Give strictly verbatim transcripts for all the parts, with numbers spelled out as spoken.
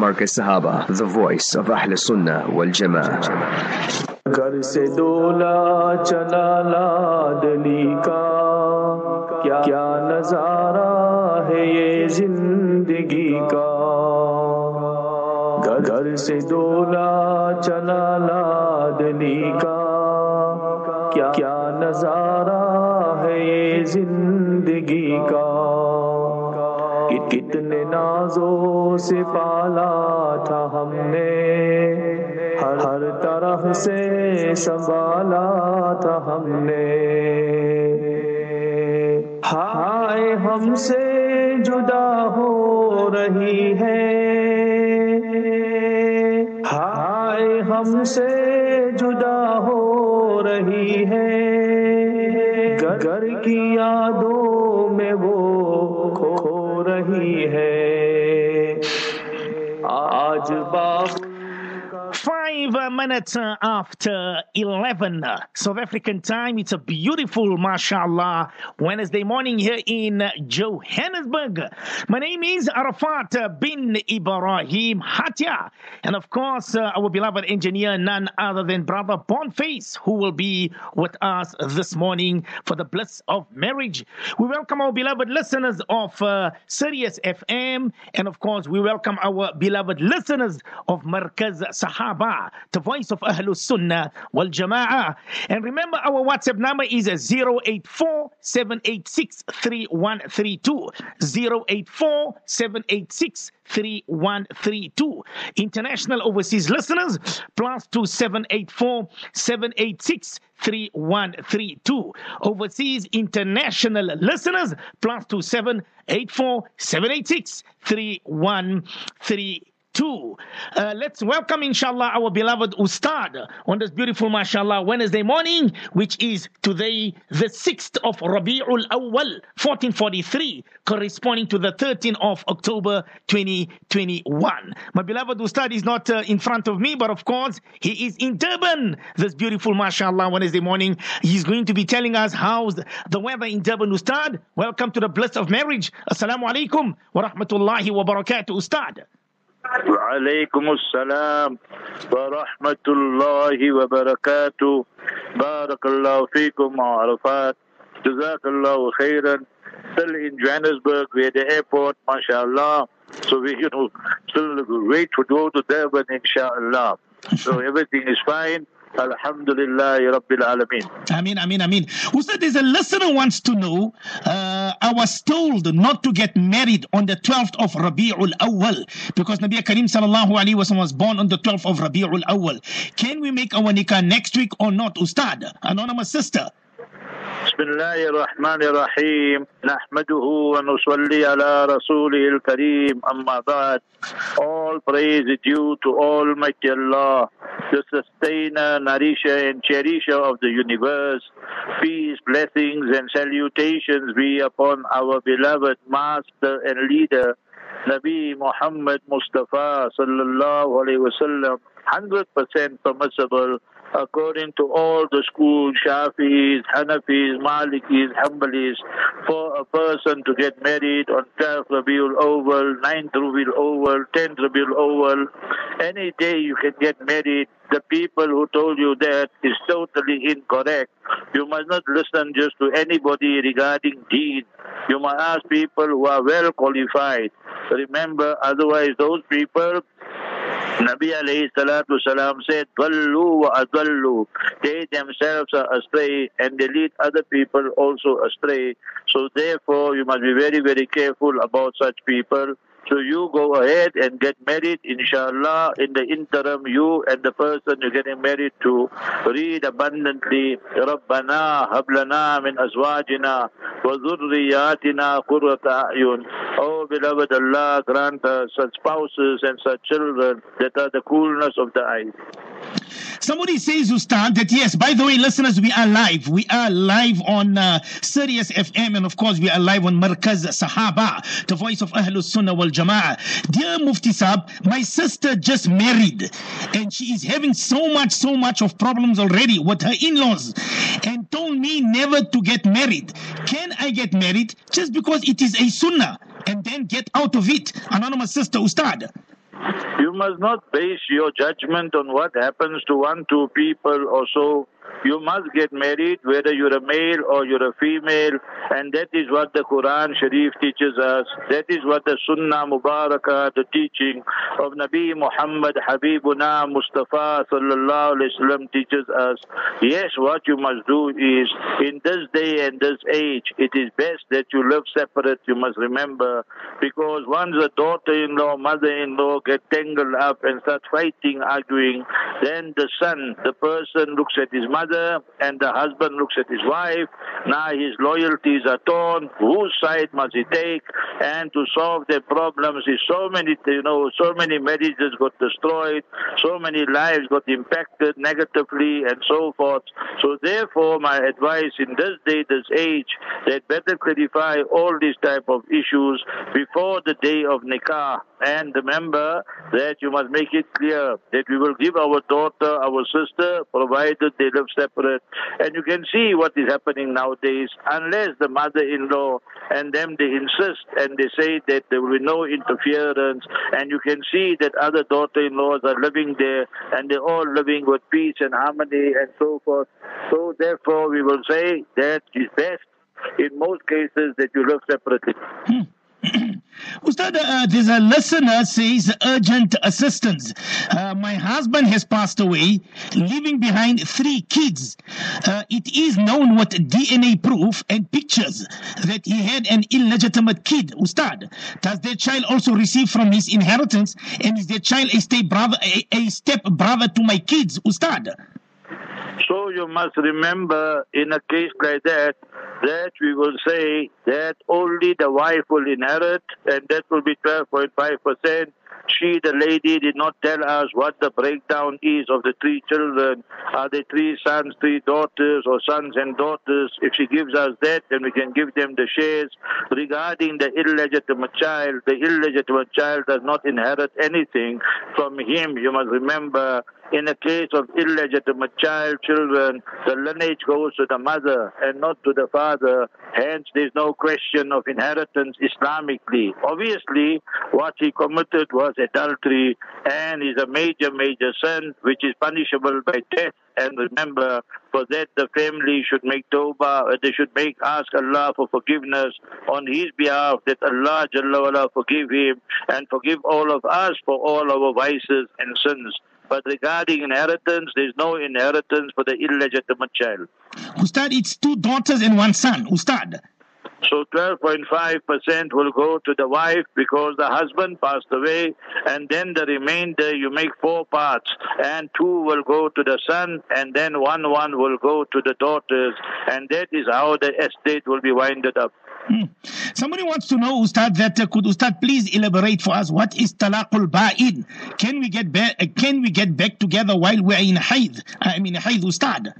Markaz Sahaba, the voice of Ahl Sunnah wal Jama'ah. घर से डोला चला लाडली का क्या क्या नजारा है ये जिंदगी का घर से डोला चला लाडली का क्या क्या नजारा है ये जिंदगी का कितने नाजों से पाला था हमने हर हर तरह से संभाला था हमने हाय हमसे जुदा हो रही है हाय हमसे जुदा हो रही है घर की यादों में वो खो रही है आज बाबू Five minutes after eleven South African time. It's a beautiful, mashallah, Wednesday morning here in Johannesburg. My name is Arafat bin Ibrahim Hatia. And of course, uh, our beloved engineer, none other than Brother Boniface, who will be with us this morning for the bliss of marriage. We welcome our beloved listeners of uh, Sirius F M. And of course, we welcome our beloved listeners of Markaz Sahaba, the voice of Ahlus Sunnah wal Jama'ah. And remember, our WhatsApp number is zero eight four, seven eight six, three one three two. zero eight four, seven eight six, three one three two. International overseas listeners, plus two seven eight four, seven eight six, three one three two. Overseas international listeners, plus two seven eight four, seven eight six, three one three two. Two. Uh, let's welcome, inshallah, our beloved Ustad on this beautiful, mashallah, Wednesday morning, which is today the sixth of Rabi'ul Awwal, fourteen forty-three, corresponding to the thirteenth of October, twenty twenty-one. My beloved Ustad is not uh, in front of me, but of course, he is in Durban this beautiful, mashallah, Wednesday morning. He's going to be telling us how's the weather in Durban, Ustad. Welcome to the bliss of marriage. Assalamu alaikum wa rahmatullahi wa barakatuh, Ustad. وعليكم السلام ورحمة الله وبركاته بارك الله فيكم عرفات جزاك الله خيرا. Still in Johannesburg, we're at the airport, mashallah. So we, you know, still wait to go to Durban, inshallah. So everything is fine. Alhamdulillah Rabbil Alameen. Ameen, Ameen, Ameen. Ustad, there's a listener who wants to know, uh, I was told not to get married on the twelfth of Rabi'ul Awwal because Nabi Karim sallallahu alayhi wa sallam was born on the twelfth of Rabi'ul Awwal. Can we make our nikah next week or not, Ustad? Anonymous sister. بسم الله الرحمن الرحيم نحمده ونصلي على رسوله الكريم أما بعد. All praise is due to Almighty Allah, the sustainer, nourisher and cherisher of the universe. Peace, blessings and salutations be upon our beloved master and leader Nabi Muhammad Mustafa sallallahu alayhi wa sallam. one hundred percent permissible according to all the schools, Shafis, Hanafis, Malikis, Hanbalis, for a person to get married on twelfth Rabiul Awwal, ninth Rabiul Awwal, tenth Rabiul Awwal. Any day you can get married. The people who told you that is totally incorrect. You must not listen just to anybody regarding deen. You must ask people who are well qualified. Remember, otherwise those people, Nabi alayhi salatu salam said, Dallu wa adallu. They themselves are astray and they lead other people also astray. So therefore, you must be very, very careful about such people. So you go ahead and get married, inshallah. In the interim, you and the person you're getting married to read abundantly, Rabbana hablana min azwajina wa dhurriyatina qurrata a'yun. Oh, beloved Allah, grant us such spouses and such children that are the coolness of the eyes. Somebody says, Ustad, that yes, by the way, listeners, we are live. We are live on uh, Sirius F M, and of course, we are live on Markaz Sahaba, the voice of Ahlus Sunnah wal Jama'ah. Dear Mufti Saab, my sister just married, and she is having so much, so much of problems already with her in-laws, and told me never to get married. Can I get married just because it is a sunnah, and then get out of it? Anonymous sister, Ustad. You must not base your judgment on what happens to one, two people or so. You must get married whether you're a male or you're a female, and that is what the Quran Sharif teaches us. That is what the Sunnah Mubarakah, the teaching of Nabi Muhammad Habibuna Mustafa Sallallahu Alaihi Wasallam teaches us. Yes, what you must do is, in this day and this age, it is best that you live separate, you must remember, because once a daughter-in-law, mother-in-law get tangled up and start fighting, arguing, then the son, the person looks at his mother and the husband looks at his wife. Now his loyalties are torn. Whose side must he take? And to solve their problems is so many, you know, so many marriages got destroyed, so many lives got impacted negatively and so forth. So therefore, my advice in this day, this age, that better clarify all these type of issues before the day of nikah. And remember that you must make it clear that we will give our daughter, our sister, provided they live separate. And you can see what is happening nowadays. Unless the mother-in-law and them, they insist and they say that there will be no interference. And you can see that other daughter-in-laws are living there and they're all living with peace and harmony and so forth. So therefore, we will say that it's best in most cases that you live separately. Hmm. Ustad, uh, there's a listener says urgent assistance. Uh, my husband has passed away, leaving behind three kids. Uh, it is known with D N A proof and pictures that he had an illegitimate kid. Ustad, does their child also receive from his inheritance, and is their child a step brother, a, a step brother to my kids? Ustad. So you must remember, in a case like that, that we will say that only the wife will inherit, and that will be twelve point five percent. She, the lady, did not tell us what the breakdown is of the three children. Are they three sons, three daughters, or sons and daughters? If she gives us that, then we can give them the shares. Regarding the illegitimate child, the illegitimate child does not inherit anything from him. You must remember, in a case of illegitimate child, children, the lineage goes to the mother and not to the father. Hence, there's no question of inheritance Islamically. Obviously, what he committed was adultery and is a major, major sin, which is punishable by death. And remember, for that the family should make tawbah, they should make ask Allah for forgiveness on his behalf, that Allah Jalla wala forgive him and forgive all of us for all our vices and sins. But regarding inheritance, there is no inheritance for the illegitimate child. Ustad, it's two daughters and one son. Ustad. So twelve point five percent will go to the wife because the husband passed away, and then the remainder you make four parts, and two will go to the son, and then one one will go to the daughters, and that is how the estate will be winded up. Hmm. Somebody wants to know, Ustad, that uh, could Ustad please elaborate for us what is talaqul ba'in? Can we get back? Uh, can we get back together while we're in haid? I mean haid, Ustad.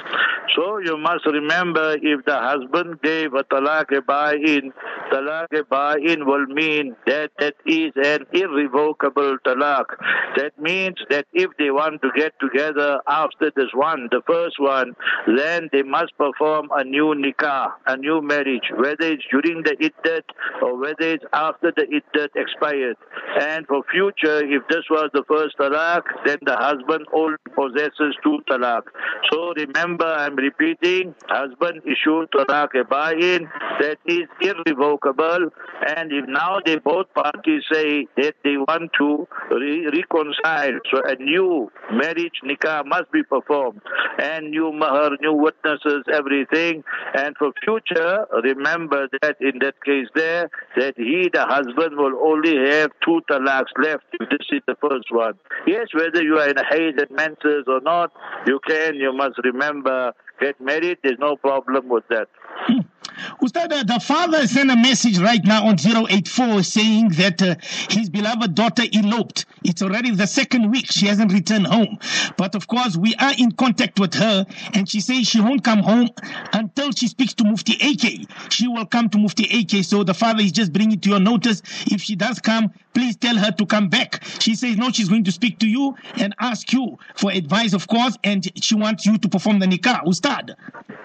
So you must remember, if the husband gave a talaq-e-ba'in, talaq-e-ba'in will mean that that is an irrevocable talaq. That means that if they want to get together after this one, the first one, then they must perform a new nikah, a new marriage, whether it's during the iddat or whether it's after the iddat expired. And for future, if this was the first talaq, then the husband only possesses two talaq. So remember, I'm repeating, husband issued talaq-e-ba'in, that is irrevocable, and if now they both parties say that they want to re reconcile, so a new marriage nikah must be performed, and new mahar, new witnesses, everything, and for future, remember that in that case there, that he, the husband, will only have two talaqs left if this is the first one. Yes, whether you are in a haid and menses or not, you can, you must remember, get married, there's no problem with that. Hmm. Ustad, uh, the father sent a message right now on zero eight four saying that uh, his beloved daughter eloped. It's already the second week she hasn't returned home. But of course, we are in contact with her, and she says she won't come home until she speaks to Mufti A K. She will come to Mufti A K. So the father is just bringing to your notice. If she does come, please tell her to come back. She says no, she's going to speak to you and ask you for advice, of course, and she wants you to perform the nikah. Ustad.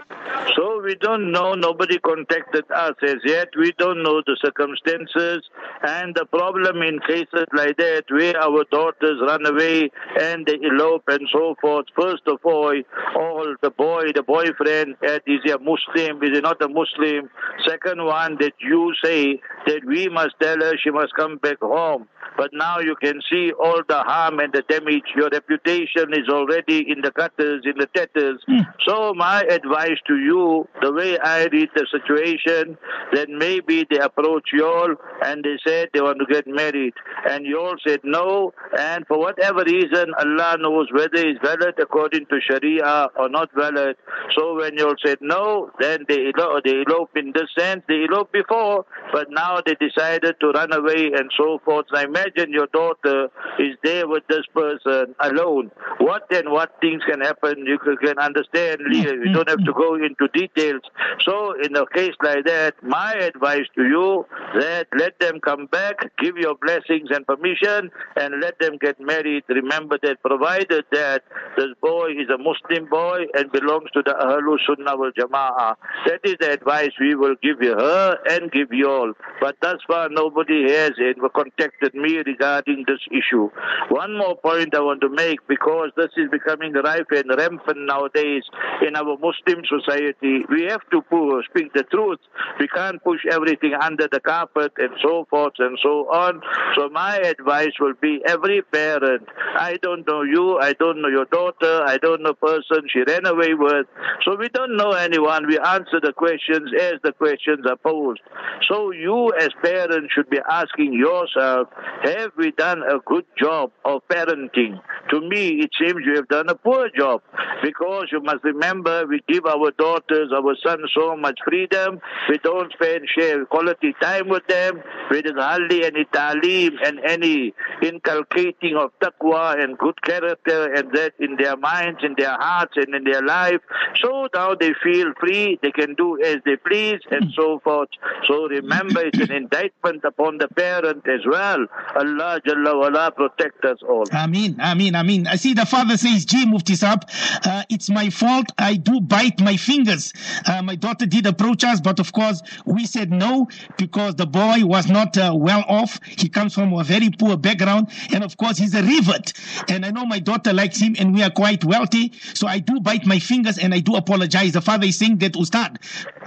So we don't know, nobody contacted us as yet. We don't know the circumstances. And the problem in cases like that, where our daughters run away and they elope and so forth, first of all, all the boy, the boyfriend, uh, is he a Muslim, is he not a Muslim? Second one, that you say that we must tell her she must come back home. But now you can see all the harm and the damage. Your reputation is already in the gutters, in the tatters. Mm. So my advice to you, the way I read the situation, that maybe they approach you all and they said they want to get married. And you all said no. And for whatever reason, Allah knows whether it's valid according to Sharia or not valid. So when you all said no, then they elope, they elope in this sense. They eloped before, but now they decided to run away and so forth. So I imagine your daughter is there with this person alone. What and what things can happen, you can understand. You don't have to go into details. So in a case like that, my advice to you, that let them come back, give your blessings and permission, and let them get married. Remember that provided that this boy is a Muslim boy and belongs to the Ahlul Sunnah wal Jama'ah. That is the advice we will give you her and give you all. But thus far nobody has it, contacted me regarding this issue. One more point I want to make, because this is becoming rife and rampant nowadays in our Muslim society. We have to speak the truth. We can't push everything under the carpet and so forth and so on. So my advice will be, every parent, I don't know you, I don't know your daughter, I don't know person she ran away with. So we don't know anyone. We answer the questions as the questions are posed. So you as parents should be asking yourself, have we done a good job of parenting? To me, it seems you have done a poor job, because you must remember, we give our daughters, our sons so much freedom. We don't spend share quality time with them. There is hardly any ta'aleem and any inculcating of taqwa and good character and that in their minds, in their hearts and in their life. So now they feel free, they can do as they please and so forth. So remember, it's an indictment upon the parent as well. Allah Jalla wala protect us all. Ameen, Ameen, Ameen. I see the father says, gee, Mufti Saab, uh, it's my fault. I do bite my fingers. Uh, my daughter did approach us, but of course we said no, because the boy was not uh, well off. He comes from a very poor background, and of course he's a revert. And I know my daughter likes him, and we are quite wealthy. So I do bite my fingers, and I do apologize. The father is saying that, Ustad.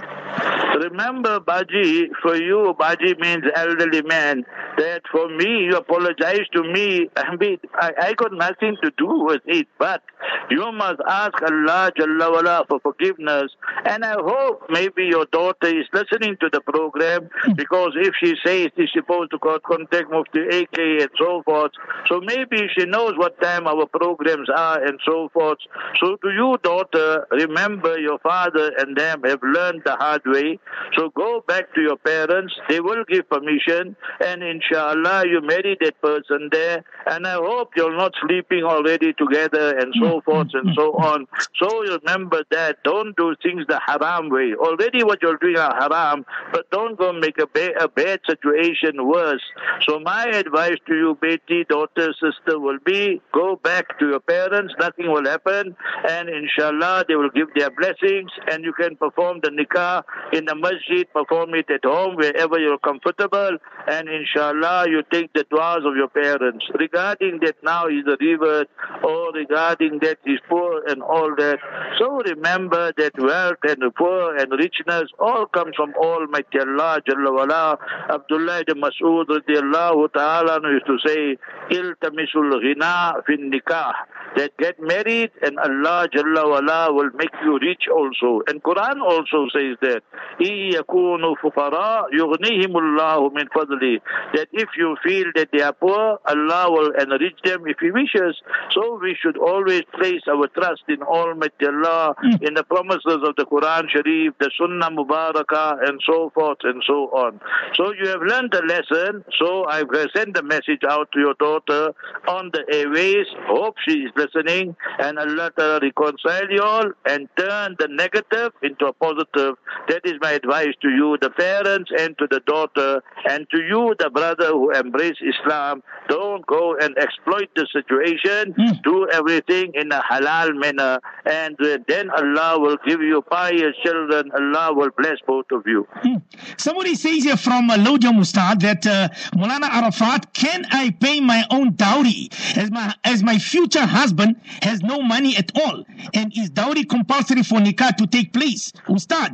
Remember, Baji, for you, Baji means elderly man, that for me, you apologize to me. I mean, I, I got nothing to do with it, but you must ask Allah Jalla wala for forgiveness. And I hope maybe your daughter is listening to the program, because if she says she's supposed to contact Mufti A K and so forth, so maybe she knows what time our programs are and so forth. So to you, daughter, remember your father and them have learned the hard way. So go back to your parents. They will give permission, and inshallah you marry that person there. And I hope you're not sleeping already together and so forth and so on. So remember that. Don't do things the haram way. Already what you're doing are haram, but don't go make a, ba a bad situation worse. So my advice to you, Beti, daughter, sister, will be, go back to your parents. Nothing will happen, and inshallah they will give their blessings, and you can perform the nikah in the masjid, perform it at home, wherever you're comfortable, and inshallah you take the du'as of your parents. Regarding that now he's a revert, or regarding that he's poor and all that, so remember that wealth and poor and richness all comes from Almighty Allah Jalla wala. Abdullah ibn Mas'ud radiallahu ta'ala used to say, iltamisul ghina fin nikah, that get married and Allah Jalla wala will make you rich also. And Quran also says that, يَكُونُوا فُقَرَاء يُغْنِيهِمُ اللَّهُ مِنْ فَضْلِهِ, that if you feel that they are poor, Allah will enrich them if He wishes. So we should always place our trust in Almighty Allah, in the promises of the Quran Sharif, the Sunnah Mubarakah, and so forth and so on. So you have learned the lesson. So I've sent the message out to your daughter on the airways. Hope she is listening, and Allah Ta'ala reconcile you all and turn the negative into a positive. That is my advice to you, the parents, and to the daughter, and to you, the brother who embrace Islam. Don't go and exploit the situation. Mm. Do everything in a halal manner, and uh, then Allah will give you pious children. Allah will bless both of you. Hmm. Somebody says here from uh, Lojam Ustad that uh, Mulana Arafat, can I pay my own dowry as my as my future husband has no money at all? And is dowry compulsory for nikah to take place? Ustad.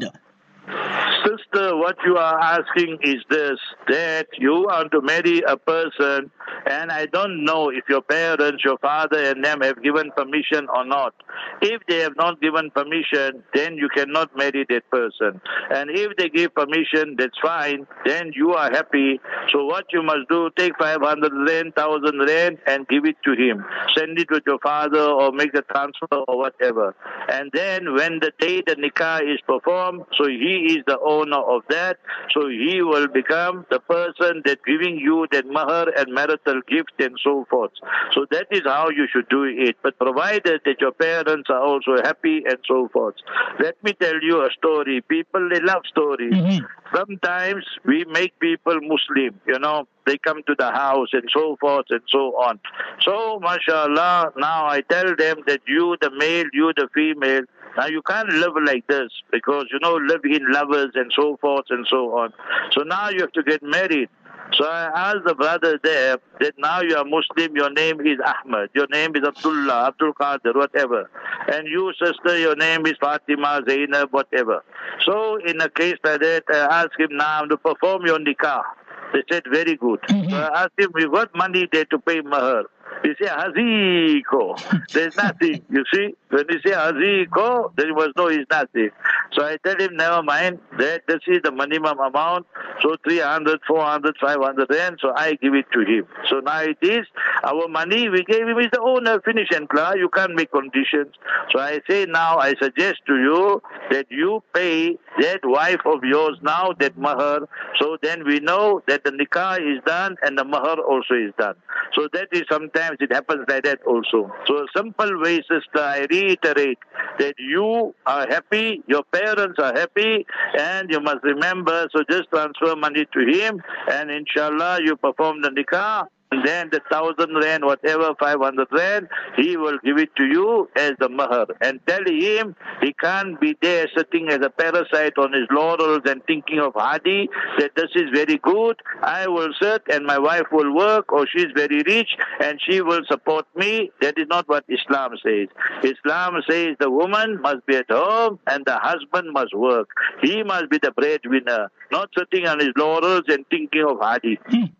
Sister, what you are asking is this, that you want to marry a person, and I don't know if your parents, your father and them have given permission or not. If they have not given permission, then you cannot marry that person. And if they give permission, that's fine, then you are happy. So what you must do, take five hundred rand, one thousand rand and give it to him. Send it with your father or make a transfer or whatever. And then when the day the nikah is performed, so he is the owner of that, so he will become the person that giving you that mahar and marital gift and so forth. So that is how you should do it, but provided that your parents are also happy and so forth. Let me tell you a story. People, they love stories. Mm-hmm. Sometimes we make people Muslim, you know, they come to the house and so forth and so on. So, mashallah, now I tell them that you, the male, you, the female, now you can't live like this because, you know, live in lovers and so forth and so on. So now you have to get married. So I asked the brother there that now you are Muslim, your name is Ahmad, your name is Abdullah, Abdul Qadir, whatever. And you, sister, your name is Fatima, Zainab, whatever. So in a case like that, I asked him now to perform your nikah. They said, very good. Mm-hmm. So I asked him, we got money there to pay mahar. He said, Haziko. There's nothing. You see, when you say Haziko, then you must know it's nothing. So I tell him, never mind, that this is the minimum amount. So three hundred, four hundred, five hundred rand, so I give it to him. So now it is our money, we gave him, is the owner, finish and clear. You can't make conditions. So I say now, I suggest to you that you pay that wife of yours now, that mahar. So then we know that the nikah is done and the mahar also is done. So that is sometimes it happens like that also. So a simple way, sister, I reiterate that you are happy, your parents are happy, and you must remember, so just transfer money to him, and inshallah you perform the nikah. And then the thousand rand, whatever, five hundred rand, he will give it to you as the mahar. And tell him he can't be there sitting as a parasite on his laurels and thinking of Hadi, that this is very good, I will sit and my wife will work, or she's very rich and she will support me. That is not what Islam says. Islam says the woman must be at home and the husband must work. He must be the breadwinner, not sitting on his laurels and thinking of Hadi.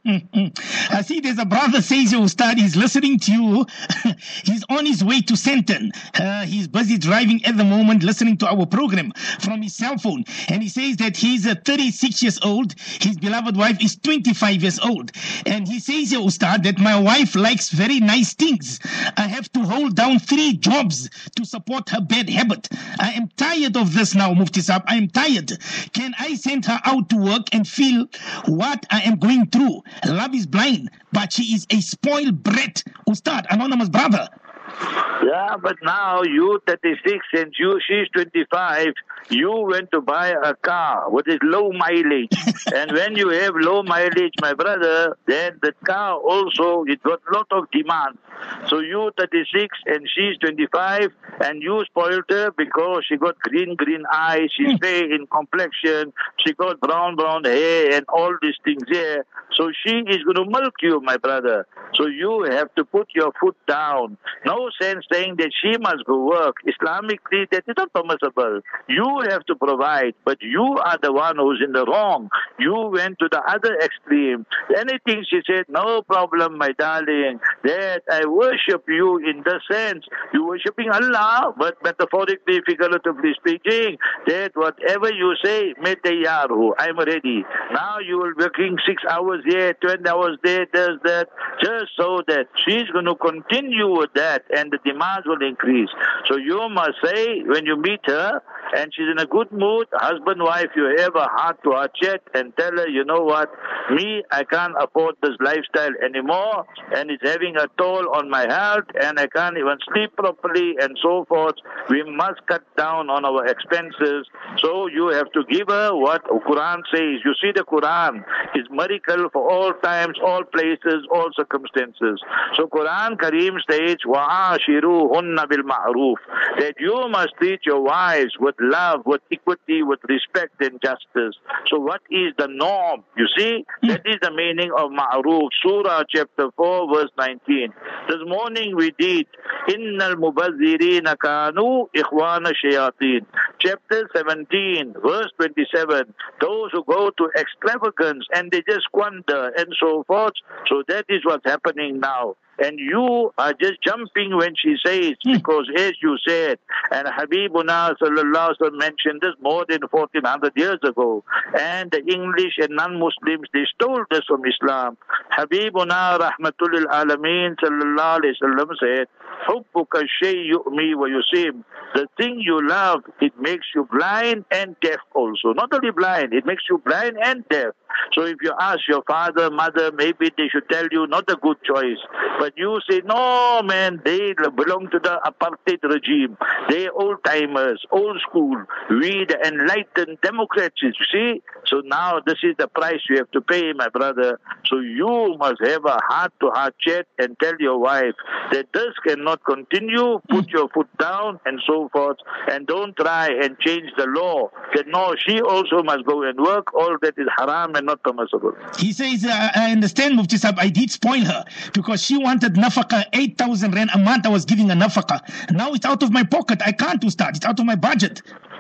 I see there's a brother says, Ustad, he's listening to you. He's on his way to Senton. Uh, he's busy driving at the moment, listening to our program from his cell phone. And he says that he's uh, thirty-six years old. His beloved wife is twenty-five years old. And he says, Ustad, that my wife likes very nice things. I have to hold down three jobs to support her bad habit. I am tired of this now, Mufti Saab. I am tired. Can I send her out to work and feel what I am going through? Love is blind, but she is a spoiled brat. Ustad, anonymous brother. Yeah, but now you thirty-six and you she's twenty-five, you went to buy a car with is low mileage. And when you have low mileage, my brother, then the car also, it got lot of demand. So you thirty-six and she's twenty-five and you spoiled her because she got green, green eyes, she's fair in complexion, she got brown, brown hair and all these things here. So she is going to milk you, my brother. So you have to put your foot down. No sense saying that she must go work. Islamically, that is not permissible. You have to provide, but you are the one who's in the wrong. You went to the other extreme. Anything she said, no problem, my darling, that I worship you in the sense, you worshiping Allah, but metaphorically, figuratively speaking, that whatever you say, metayaru, I'm ready. Now you will working six hours here, twenty hours there, does that, just so that she's going to continue with that and the demands will increase. So you must say, when you meet her, and she's in a good mood, husband, wife, you have a heart-to-heart chat and tell her, you know what, me, I can't afford this lifestyle anymore, and it's having a toll on my health, and I can't even sleep properly, and so forth. We must cut down on our expenses. So you have to give her what Quran says. You see, the Quran is miracle for all times, all places, all circumstances. So Quran Kareem states, وَعَاشِرُوهُنَّ بِالْمَعْرُوفِ, that you must treat your wives with love, with equity, with respect and justice. So what is the norm? You see, that is the meaning of ma'roof. Surah chapter four, verse nineteen. This morning we did Innal Mubazzirina Kanu Ikhwana Shayateen. Chapter seventeen, verse twenty-seven. Those who go to extravagance and they just squander and so forth. So that is what's happening now. And you are just jumping when she says, because as you said, and Habibuna sallallahu alaihi wasallam mentioned this more than fourteen hundred years ago, and the English and non-Muslims, they stole this from Islam. Habibuna rahmatul alameen sallallahu alaihi wasallam said, Hubbuka shay yu'mi wa yusim. The thing you love, it makes you blind and deaf also. Not only blind, it makes you blind and deaf. So if you ask your father, mother, maybe they should tell you not a good choice. But you say, no, man, they belong to the apartheid regime. They old-timers, old school. We, the enlightened democrats, you see. So now this is the price you have to pay, my brother. So you must have a heart-to-heart chat and tell your wife that this cannot continue. Put your foot down and so forth. And don't try and change the law. That no, she also must go and work. All that is haram and not permissible. He says, uh, I understand, Mufti Sahib, I did spoil her because she wanted nafaka, eight thousand rand a month I was giving a nafaka. Now it's out of my pocket. I can't do start. It's out of my budget.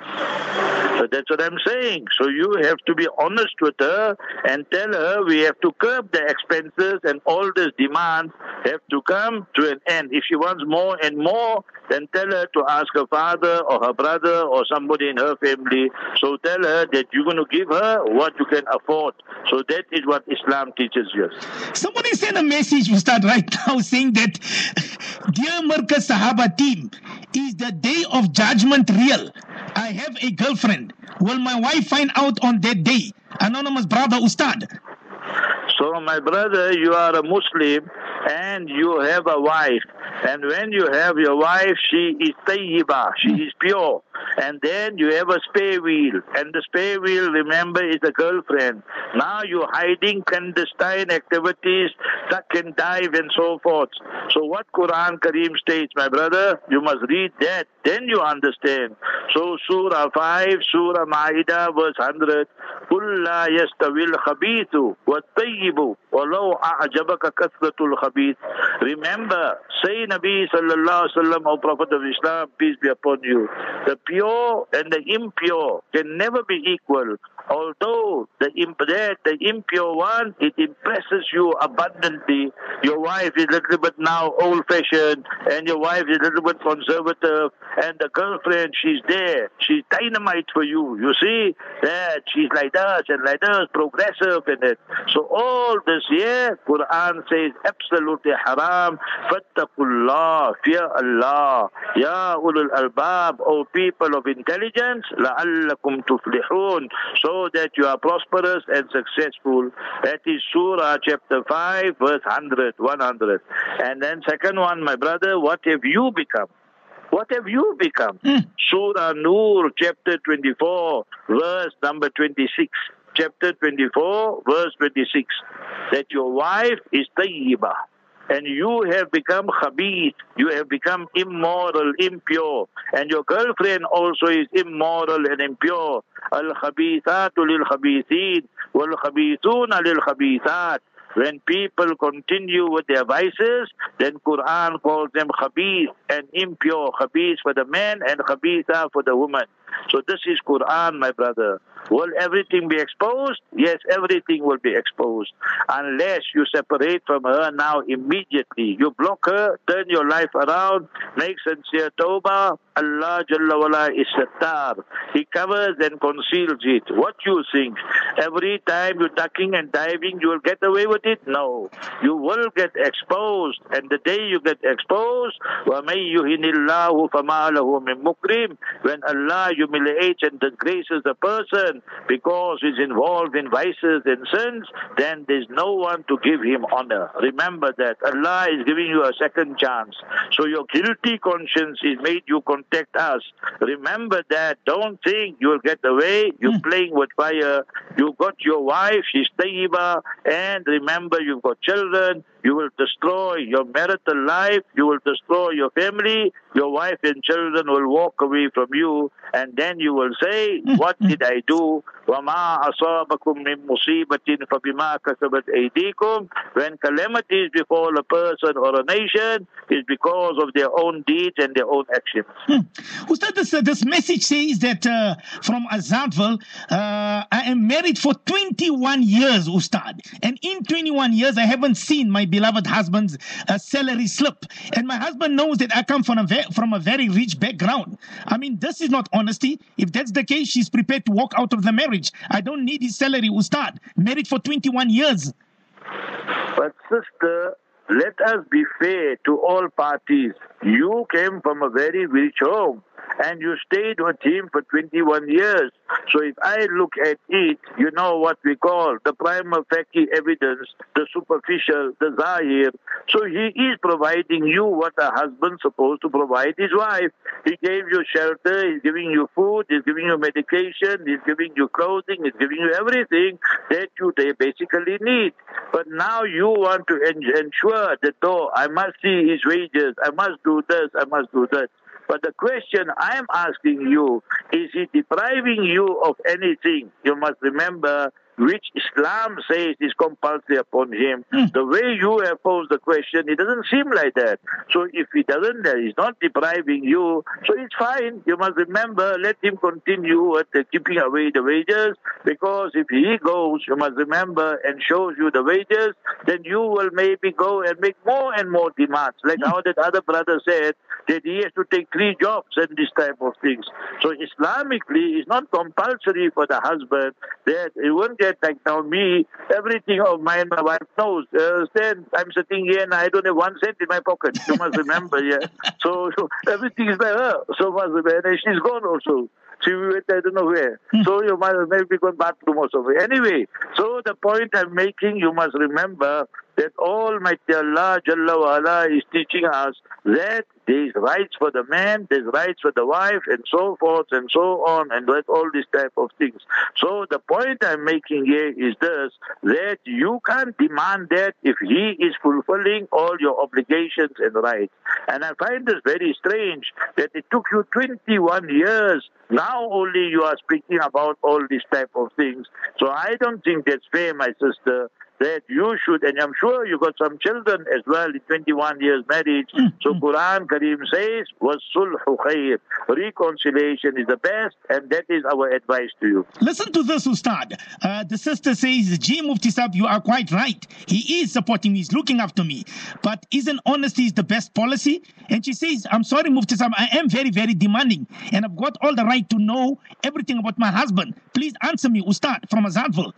So that's what I'm saying. So you have to be honest with her and tell her we have to curb the expenses and all this demand have to come to an end. If she wants more and more, then tell her to ask her father or her brother or somebody in her family. So tell her that you're going to give her what you can afford. So that is what Islam teaches you. Somebody sent a message, we start right now, saying that, dear Markaz Sahaba team, is the day of judgment real? I have a girlfriend. Will my wife find out on that day? Anonymous brother Ustad. So my brother, you are a Muslim and you have a wife. And when you have your wife, she is tayyiba, she is pure. And then you have a spare wheel. And the spare wheel, remember, is a girlfriend. Now you're hiding clandestine activities, suck and dive and so forth. So what Quran Kareem states, my brother, you must read that. Then you understand. So Surah five, Surah Ma'idah, verse one hundred. قُلْ لَا يَسْتَوِي الْخَبِيثُ وَالطَّيِّبُ وَلَوْ أَعْجَبَكَ كَثْرَةُ الْخَبِيثِ. Remember, say Nabi sallallahu alaihi wasallam, O Prophet of Islam, peace be upon you, the pure and the impure can never be equal. Although the, imp that, the impure one, it impresses you abundantly. Your wife is a little bit now old-fashioned, and your wife is a little bit conservative, and the girlfriend, she's there. She's dynamite for you. You see that she's like us and like us, progressive in it. So all this here, Quran says absolutely haram. Fattakullah, fear Allah. Ya ulul albab, O people of intelligence, la'allakum tuflihun, so that you are prosperous and successful. That is Surah chapter five, verse one hundred. And then second one, my brother, what have you become? What have you become? Mm. Surah Nur, chapter twenty-four, verse number twenty-six. Chapter twenty-four, verse twenty-six. That your wife is tayyibah. And you have become khabith, you have become immoral, impure. And your girlfriend also is immoral and impure. Al-khabithatu lil-khabithin, wal-khabithuna lil-khabithat. When people continue with their vices, then Quran calls them khabith and impure. Khabith for the man and khabitha for the woman. So this is Quran, my brother. Will everything be exposed? Yes, everything will be exposed. Unless you separate from her now immediately. You block her, turn your life around, make sincere tawbah. Allah Jalla wala is sattar. He covers and conceals it. What you think? Every time you're ducking and diving, you will get away with it? No. You will get exposed. And the day you get exposed, وَمَن يُهِنِ اللَّهُ فَمَا لَهُ مِن مُكْرِمٍ. When Allah humiliates and disgraces a person because he's involved in vices and sins, then there's no one to give him honor. Remember that. Allah is giving you a second chance. So your guilty conscience is made you contact us. Remember that. Don't think you'll get away. You're mm. playing with fire. You've got your wife, she's tayyiba, and remember you've got children. You will destroy your marital life. You will destroy your family. Your wife and children will walk away from you. And then you will say, what did I do? وَمَا أَصَابَكُم مِّن مُّصِيبَةٍ فَبِمَا كَسَبَتْ أَيْدِيكُمْ. When calamities befall a person or a nation, it's because of their own deeds and their own actions. Hmm. Ustad, this, uh, this message says that uh, from Azadville, uh, I am married for twenty-one years, Ustad. And in twenty-one years, I haven't seen my beloved husband's uh, salary slip. And my husband knows that I come from a, ve from a very rich background. I mean, this is not honesty. If that's the case, she's prepared to walk out of the marriage. I don't need his salary, Ustad. Married for twenty-one years. But sister, let us be fair to all parties. You came from a very rich home and you stayed with him for twenty-one years. So if I look at it, you know what we call the prima facie evidence, the superficial, the zahir. So he is providing you what a husband's supposed to provide his wife. He gave you shelter, he's giving you food, he's giving you medication, he's giving you clothing, he's giving you everything that you they basically need. But now you want to ensure that, oh, I must see his wages, I must do this, I must do that. But the question I am asking you, is he depriving you of anything? You must remember which Islam says is compulsory upon him. Mm. The way you have posed the question, it doesn't seem like that. So if he doesn't, he's not depriving you, so it's fine. You must remember, let him continue at the keeping away the wages, because if he goes, you must remember, and shows you the wages, then you will maybe go and make more and more demands. Like mm. how that other brother said, that he has to take three jobs and this type of things. So Islamically, it's not compulsory for the husband that he won't get like now me, everything of mine, my wife knows. Uh, then I'm sitting here and I don't have one cent in my pocket. You must remember, yeah. So, so everything is by her. So must remember, and she's gone also. She went, I don't know where. So you must maybe go bathroom or something. Anyway, so the point I'm making, you must remember that Almighty Allah Jalla wa Ala is teaching us that there is rights for the man, there's rights for the wife, and so forth and so on, and with all these type of things. So the point I'm making here is this, that you can't demand that if he is fulfilling all your obligations and rights. And I find this very strange that it took you twenty-one years. Now only you are speaking about all these type of things. So I don't think that's fair, my sister, that you should, and I'm sure you got some children as well in twenty-one years marriage. Mm-hmm. So Quran Kareem says, وَالصُّلْحُ خَيْرٌ. Reconciliation is the best, and that is our advice to you. Listen to this, Ustad. Uh, the sister says, G. Mufti Sahib, you are quite right. He is supporting me, he's looking after me. But isn't honesty the best policy? And she says, I'm sorry, Mufti Sahib, I am very, very demanding, and I've got all the right to know everything about my husband. Please answer me, Ustad, from Azadville.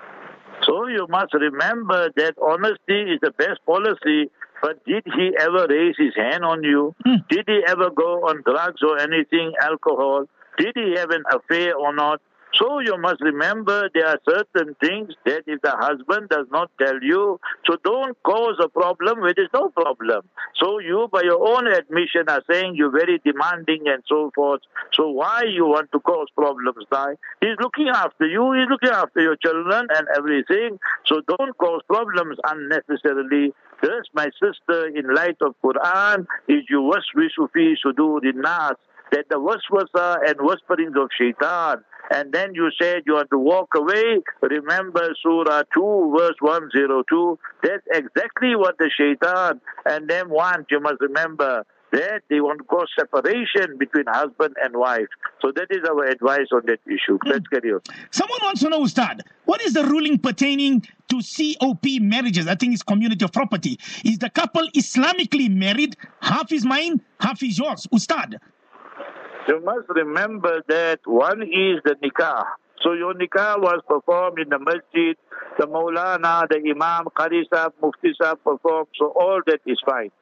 So you must remember that honesty is the best policy, but did he ever raise his hand on you? Mm. Did he ever go on drugs or anything, alcohol? Did he have an affair or not? So you must remember there are certain things that if the husband does not tell you, so don't cause a problem where there's no problem. So you, by your own admission, are saying you're very demanding and so forth. So why you want to cause problems, Dai? He's looking after you, he's looking after your children and everything. So don't cause problems unnecessarily. This, my sister, in light of Quran, is you waswisu fi sudurin nas, that the waswasa and whisperings of shaitan. And then you said you want to walk away. Remember Surah two, verse one oh two. That's exactly what the shaitan and them want. You must remember that they want to cause separation between husband and wife. So that is our advice on that issue. Let's carry on. Someone wants to know, Ustad, what is the ruling pertaining to C O P marriages? I think it's community of property. Is the couple Islamically married? Half is mine, half is yours. Ustad. You must remember that one is the nikah. So your nikah was performed in the masjid, the Maulana, the Imam, Qari Sahib, Mufti Sahib performed, so all that is fine.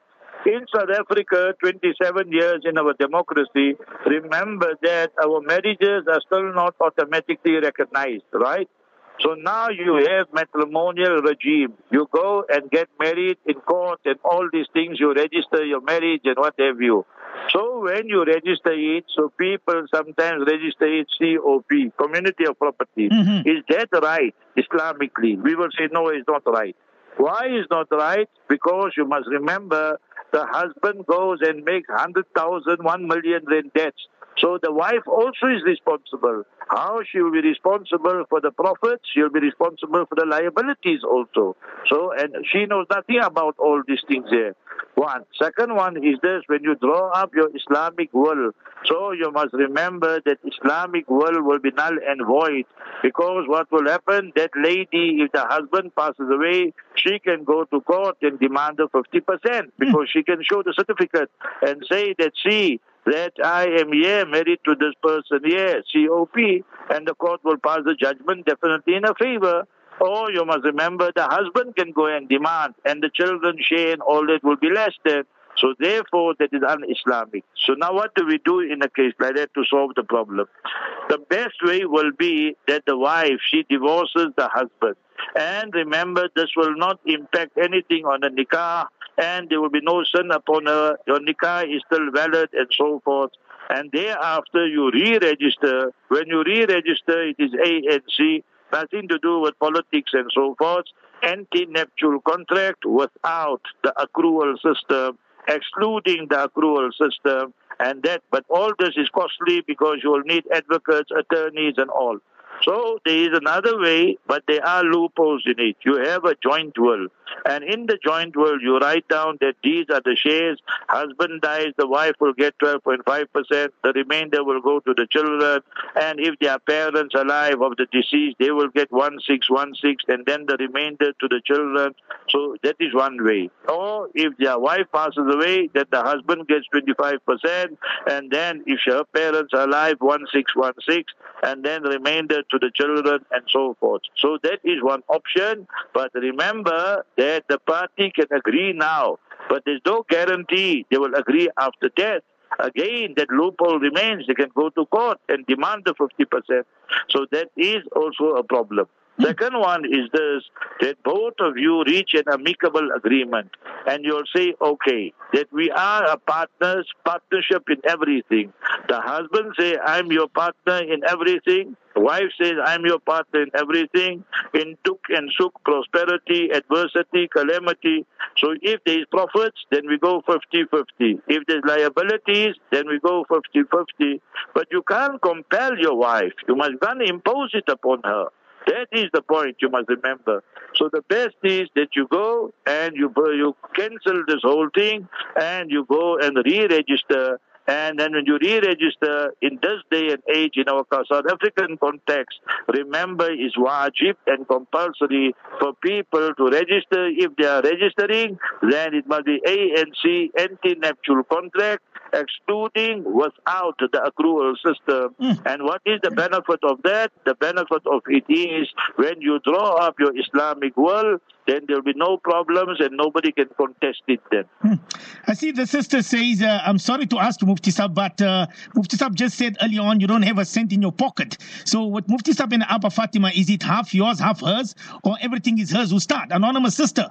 In South Africa, twenty-seven years in our democracy, remember that our marriages are still not automatically recognized, right? So now you have matrimonial regime. You go and get married in court and all these things. You register your marriage and what have you. So when you register it, so people sometimes register it C O P, Community of Property. Mm-hmm. Is that right Islamically? We will say no, it's not right. Why is not right? Because you must remember the husband goes and makes one hundred thousand, one million rand debts. So the wife also is responsible. How she will be responsible for the profits, she'll be responsible for the liabilities also. So, and she knows nothing about all these things here. One. Second one is this, when you draw up your Islamic will, so you must remember that Islamic will will be null and void, because what will happen, that lady, if the husband passes away, she can go to court and demand the fifty percent, because she can show the certificate and say that, see, that I am here married to this person here, C O P, and the court will pass the judgment definitely in her favor. Or you must remember the husband can go and demand, and the children share and all that will be less than. So therefore, that is un-Islamic. So now what do we do in a case like that to solve the problem? The best way will be that the wife, she divorces the husband. And remember, this will not impact anything on the nikah, and there will be no sin upon her. Your nikah is still valid and so forth. And thereafter, you re-register. When you re-register, it is A N C, nothing to do with politics and so forth. Anti-nuptial contract without the accrual system, excluding the accrual system, and that. But all this is costly because you will need advocates, attorneys, and all. So there is another way, but there are loopholes in it. You have a joint will, and in the joint will, you write down that these are the shares. Husband dies, the wife will get twelve point five percent. The remainder will go to the children, and if their parents alive of the deceased, they will get one six one six, and then the remainder to the children. So that is one way. Or if their wife passes away, then the husband gets twenty-five percent, and then if her parents are alive, one six one six, and then remainder to the children and so forth. So that is one option. But remember that the party can agree now, but there's no guarantee they will agree after death. Again, that loophole remains. They can go to court and demand the fifty percent. So that is also a problem. Second one is this, that both of you reach an amicable agreement, and you'll say, okay, that we are a partners, partnership in everything. The husband say, I'm your partner in everything. The wife says, I'm your partner in everything, in tuk and suk, prosperity, adversity, calamity. So if there is profits, then we go fifty fifty. If there's liabilities, then we go fifty fifty. But you can't compel your wife. You must not impose it upon her. That is the point you must remember. So the best is that you go and you you cancel this whole thing and you go and re-register. And then when you re-register in this day and age in our South African context, remember it's wajib and compulsory for people to register. If they are registering, then it must be A N C, anti-nuptial contract, excluding without the accrual system. Mm. And what is the benefit of that? The benefit of it is when you draw up your Islamic will, then there will be no problems and nobody can contest it then. Hmm. I see the sister says, uh, I'm sorry to ask you, Mufti Saab, but uh, Mufti Saab just said earlier on you don't have a cent in your pocket. So with Mufti Saab and Abba Fatima, is it half yours, half hers, or everything is hers? Ustad, anonymous sister.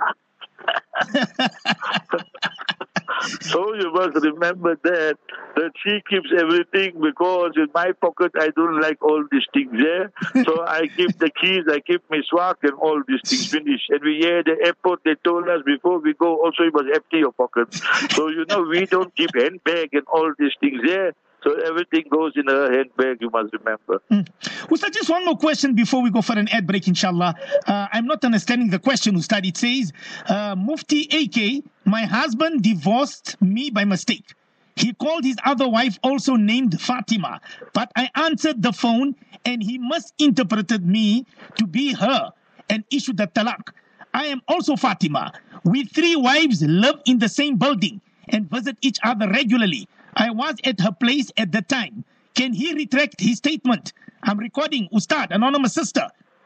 So you must remember that, that she keeps everything, because in my pocket I don't like all these things there. So I keep the keys, I keep my swag and all these things finished. And we here at the airport, they told us before we go also you must empty your pockets. So you know we don't keep handbag and all these things there. So everything goes in a handbag, you must remember. Mm. Ustad, just one more question before we go for an ad break, inshallah. Uh, I'm not understanding the question, Ustad. It says, uh, Mufti A K, my husband divorced me by mistake. He called his other wife, also named Fatima, but I answered the phone and he misinterpreted me to be her and issued the talaq. I am also Fatima. We three wives live in the same building and visit each other regularly. I was at her place at the time. Can he retract his statement? I'm recording, Ustad, anonymous sister.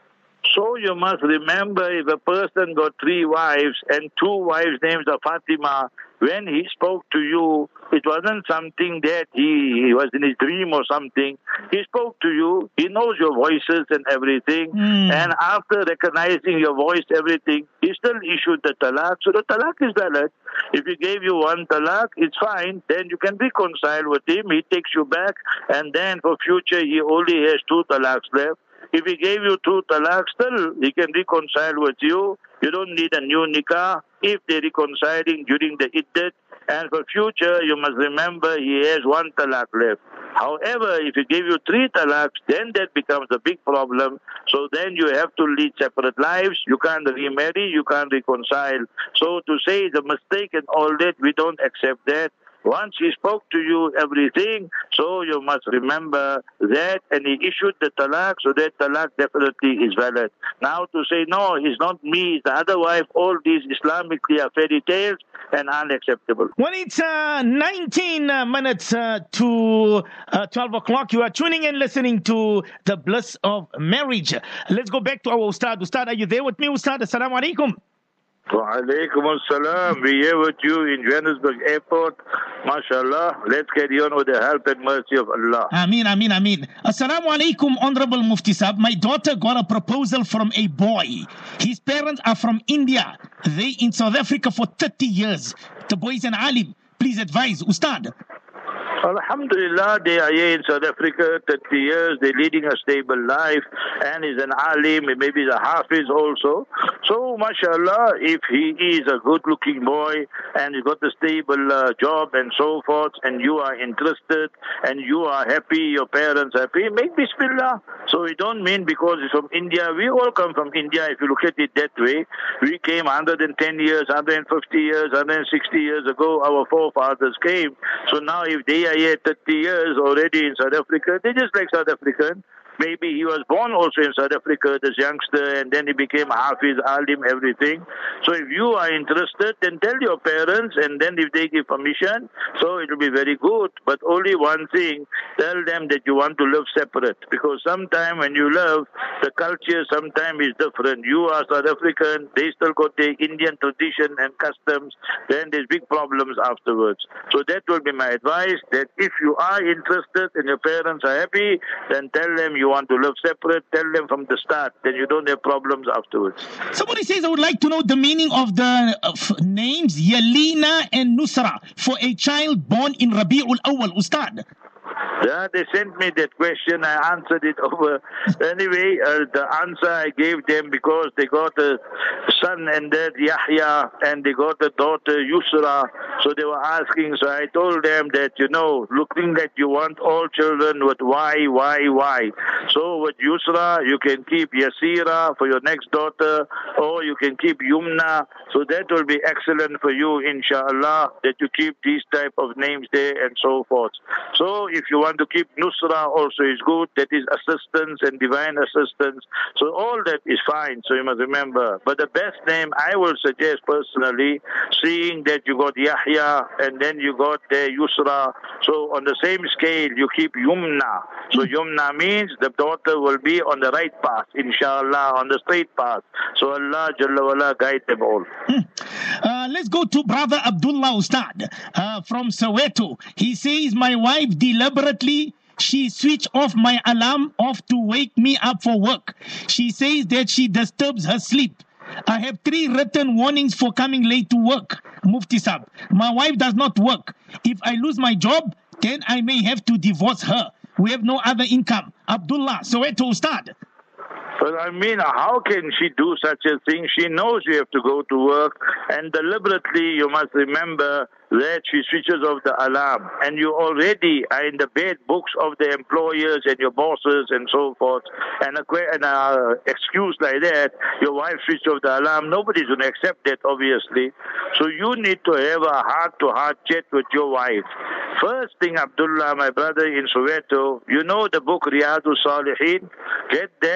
So you must remember, if a person got three wives and two wives' names are Fatima, when he spoke to you, it wasn't something that he, he was in his dream or something. He spoke to you. He knows your voices and everything. Mm. And after recognizing your voice, everything, he still issued the talaq. So the talaq is valid. If he gave you one talaq, it's fine. Then you can reconcile with him. He takes you back. And then for future, he only has two talaqs left. If he gave you two talaq, still he can reconcile with you. You don't need a new nikah if they're reconciling during the iddat. And for future, you must remember he has one talaq left. However, if he give you three talaqs, then that becomes a big problem. So then you have to lead separate lives. You can't remarry, you can't reconcile. So to say the mistake and all that, we don't accept that. Once he spoke to you everything, so you must remember that, and he issued the talaq, so that talaq definitely is valid. Now to say, no, it's not me, it's the other wife, all these Islamically are fairy tales and unacceptable. When it's uh, nineteen uh, minutes uh, to uh, twelve o'clock, you are tuning in listening to The Bliss of Marriage. Let's go back to our Ustad. Ustad, are you there with me, Ustad? Assalamu alaikum. Wa alaikum assalam. We here with you in Johannesburg Airport. MashaAllah. Let's carry on with the help and mercy of Allah. Ameen, Ameen, Ameen. Assalamu alaikum, Honorable Mufti Sahib. My daughter got a proposal from a boy. His parents are from India. They in South Africa for thirty years. The boy is an alim. Please advise, Ustad. Alhamdulillah, they are here in South Africa, thirty years, they're leading a stable life, and he's an alim, maybe he's a hafiz also. So, mashallah, if he is a good-looking boy, and he's got a stable uh, job and so forth, and you are interested, and you are happy, your parents are happy, make bismillah. So we don't mean because he's from India, we all come from India, if you look at it that way. We came one hundred ten years, one hundred fifty years, one hundred sixty years ago, our forefathers came. So now if they are here thirty years already in South Africa, they're just like South African. Maybe he was born also in South Africa, this youngster, and then he became Hafiz, Alim, everything. So if you are interested, then tell your parents, and then if they give permission, so it will be very good. But only one thing, tell them that you want to live separate. Because sometimes when you live, the culture sometimes is different. You are South African, they still got their Indian tradition and customs, then there's big problems afterwards. So that will be my advice, that if you are interested and your parents are happy, then tell them you want to live separate, tell them from the start, then you don't have problems afterwards. Somebody says, I would like to know the meaning of the uh, f- names Yalina and Nusra for a child born in Rabi'ul Awwal, Ustad. Yeah, they sent me that question. I answered it over. Anyway, uh, the answer I gave them, because they got a son and that Yahya, and they got a daughter Yusra. So they were asking. So I told them that, you know, looking that you want all children with Y, Y, Y. So with Yusra, you can keep Yasira for your next daughter, or you can keep Yumna. So that will be excellent for you, inshallah, that you keep these type of names there and so forth. So if you want to keep Nusra also is good, that is assistance and divine assistance. So all that is fine, so you must remember. But the best name I will suggest personally, seeing that you got Yahya and then you got the Yusra, so on the same scale you keep Yumna. So Yumna means the daughter will be on the right path, inshallah, on the straight path. So Allah Jalla wala guide them all. Hmm. Uh, let's go to Brother Abdullah Ustad uh, from Soweto. He says, my wife deliberately, she switched off my alarm off to wake me up for work. She says that she disturbs her sleep. I have three written warnings for coming late to work, Mufti Sahib. My wife does not work. If I lose my job, then I may have to divorce her. We have no other income. Abdullah, Soweto Ustad. But I mean, how can she do such a thing? She knows you have to go to work, and deliberately you must remember that she switches off the alarm, and you already are in the bad books of the employers and your bosses and so forth, and a and a excuse like that, your wife switched off the alarm, nobody's going to accept that, obviously. So you need to have a heart-to-heart chat with your wife. First thing, Abdullah, my brother in Soweto, you know the book Riyadus Salihin? Get that,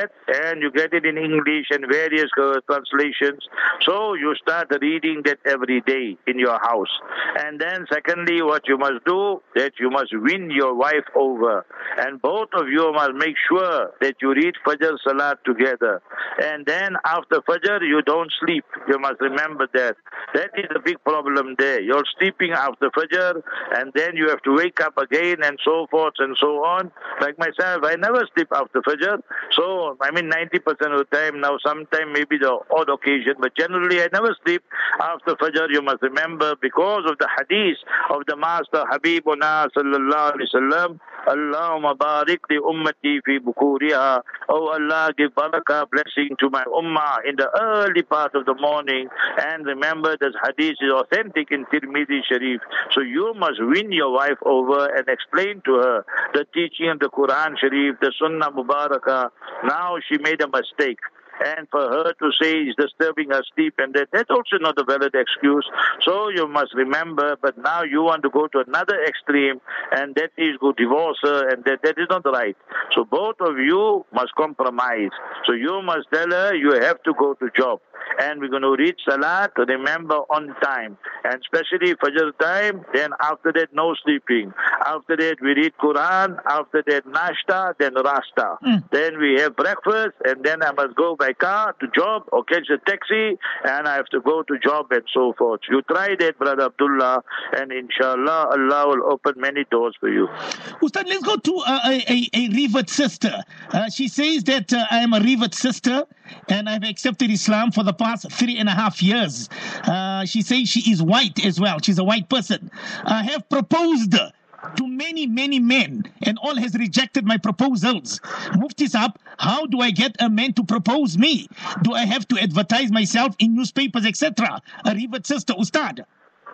and you get it in English and various uh, translations. So you start reading that every day in your house. And then secondly, what you must do, that you must win your wife over. And both of you must make sure that you read Fajr Salat together. And then after Fajr, you don't sleep. You must remember that. That is a big problem there. You're sleeping after Fajr, and then you have to wake up again and so forth and so on. Like myself, I never sleep after Fajr. So, I mean, ninety percent of the time, now sometime maybe the odd occasion, but generally I never sleep after Fajr. You must remember, because of the hadith of the Master Habibuna sallallahu alaihi wasallam, Allahumma barik li ummati fi bukuriha. Oh Allah, give barakah, blessing to my ummah in the early part of the morning. And remember, this hadith is authentic in Tirmidhi Sharif. So you must win your wife over and explain to her the teaching of the Quran Sharif, the Sunnah Mubarakah. Now she made a mistake. And for her to say is disturbing her sleep, and that, that's also not a valid excuse. So you must remember, but now you want to go to another extreme, and that is go divorce her, and that, that is not right. So both of you must compromise. So you must tell her you have to go to job. And we're going to read Salat, remember, on time. And especially Fajr time, then after that, no sleeping. After that, we read Quran. After that, Nashta, then Rasta. Mm. Then we have breakfast, and then I must go by car to job or catch a taxi, and I have to go to job and so forth. You try that, Brother Abdullah, and inshallah, Allah will open many doors for you. Ustad, let's go to uh, a, a, a revert sister. Uh, she says that uh, I am a revert sister, and I've accepted Islam for the past three and a half years. Uh, she says she is white as well. She's a white person. I have proposed to many, many men, and all has rejected my proposals. Mufti Sahab, how do I get a man to propose me? Do I have to advertise myself in newspapers, et cetera? A revert sister, Ustad.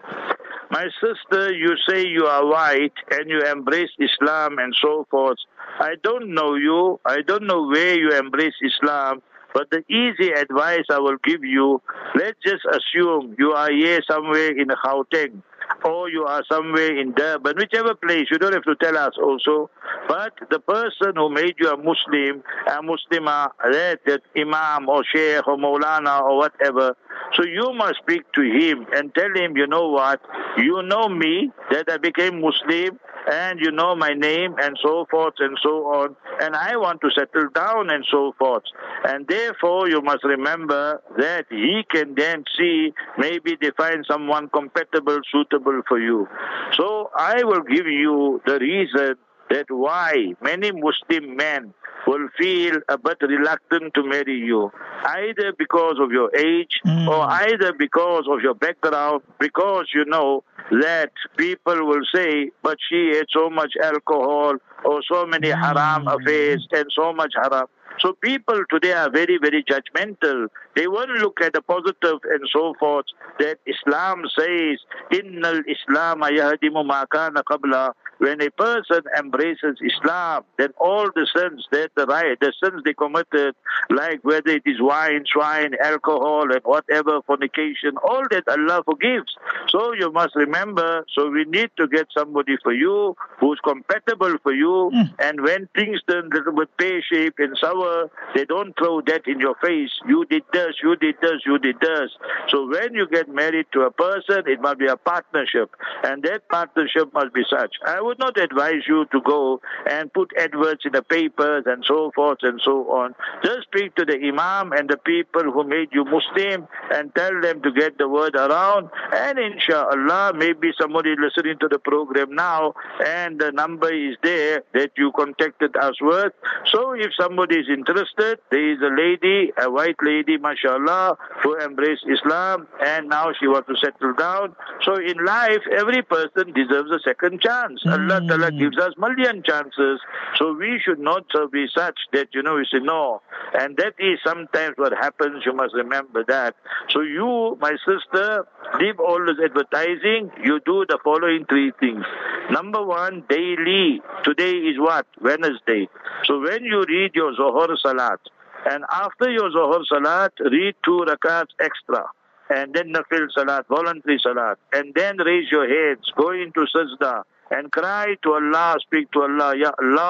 My sister, you say you are white and you embrace Islam and so forth. I don't know you. I don't know where you embrace Islam. But the easy advice I will give you, let's just assume you are here somewhere in Gauteng, or you are somewhere in Durban, whichever place. You don't have to tell us also. But the person who made you a Muslim, a Muslimah, that, that Imam or Sheikh or Maulana or whatever, so you must speak to him and tell him, you know what, you know me, that I became Muslim, and you know my name and so forth and so on, and I want to settle down and so forth. And therefore, you must remember that he can then see, maybe they find someone compatible, suitable for you. So I will give you the reason that why many Muslim men will feel a bit reluctant to marry you, either because of your age mm. or either because of your background, because you know that people will say, but she had so much alcohol or so many mm. haram affairs and so much haram. So people today are very, very judgmental. They won't look at the positive and so forth, that Islam says, Innal Islam yahdimu ma kana qabla. When a person embraces Islam, then all the sins that the right, the sins they committed, like whether it is wine, swine, alcohol, and whatever, fornication, all that Allah forgives. So you must remember, so we need to get somebody for you who's compatible for you, mm. and when things turn a little bit pear-shaped and sour, they don't throw that in your face. You did this, you did this, you did this. So when you get married to a person, it must be a partnership, and that partnership must be such. I would not advise you to go and put adverts in the papers and so forth and so on. Just speak to the Imam and the people who made you Muslim and tell them to get the word around, and inshallah, maybe somebody listening to the program now, and the number is there that you contacted us with. So if somebody is interested, there is a lady, a white lady, mashallah, who embraced Islam, and now she wants to settle down. So in life, every person deserves a second chance. Allah Ta'ala gives us million chances. So we should not be such that, you know, we say no. And that is sometimes what happens. You must remember that. So you, my sister, leave all this advertising. You do the following three things. Number one, daily. Today is what? Wednesday. So when you read your Zohar Salat, and after your Zohar Salat, read two rakats extra. And then Nafil Salat, voluntary Salat. And then raise your heads, go into Sajda, and cry to Allah, speak to Allah, Ya Allah,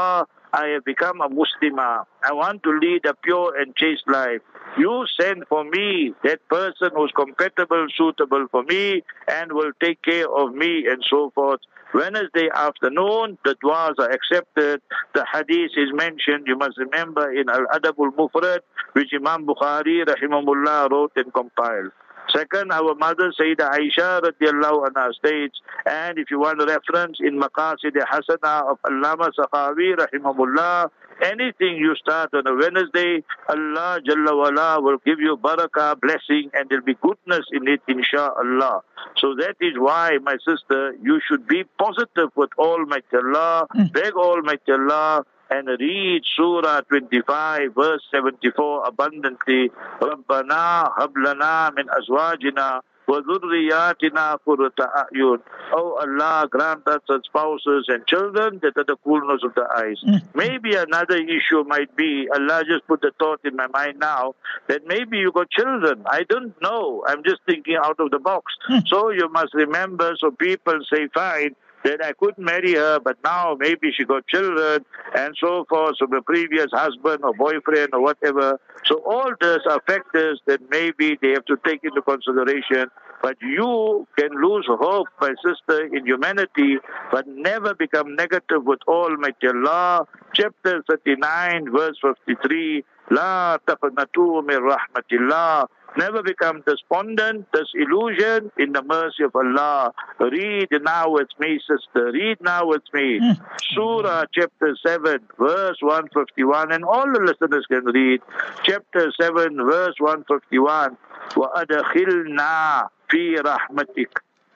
I have become a Muslimah. I want to lead a pure and chaste life. You send for me that person who's compatible, suitable for me, and will take care of me, and so forth. Wednesday afternoon, the du'as are accepted. The hadith is mentioned, you must remember, in Al-Adab al-Mufrad, which Imam Bukhari, rahimahullah, wrote and compiled. Second, our mother, Sayyidah Aisha, radiallahu anha, states, and if you want a reference in Maqasid Hasana of Allama Sakhawi, rahimahullah, anything you start on a Wednesday, Allah Jalla wala will give you barakah, blessing, and there'll be goodness in it, inshaAllah. So that is why, my sister, you should be positive with Almighty Allah, beg Almighty Allah, and read Surah twenty-five, verse seventy-four abundantly. Rabbana hablana min azwajina wa dhurriyatina qurrata a'yun. Oh Allah, grant us as spouses and children that are the coolness of the eyes. Mm. Maybe another issue might be, Allah just put the thought in my mind now, that maybe you got children. I don't know. I'm just thinking out of the box. Mm. So you must remember, so people say, fine, that I couldn't marry her, but now maybe she got children and so forth, so the previous husband or boyfriend or whatever. So all these are factors that maybe they have to take into consideration. But you can lose hope, my sister, in humanity, but never become negative with Almighty Allah. Chapter thirty-nine, verse fifty-three, La taqnatu min rahmatillah. Never become despondent, disillusioned in the mercy of Allah. Read now with me, sister. Read now with me. Surah chapter seven, verse one fifty-one. And all the listeners can read. Chapter seven, verse one fifty-one. وَأَدْخِلْنَا فِي رَحْمَتِكَ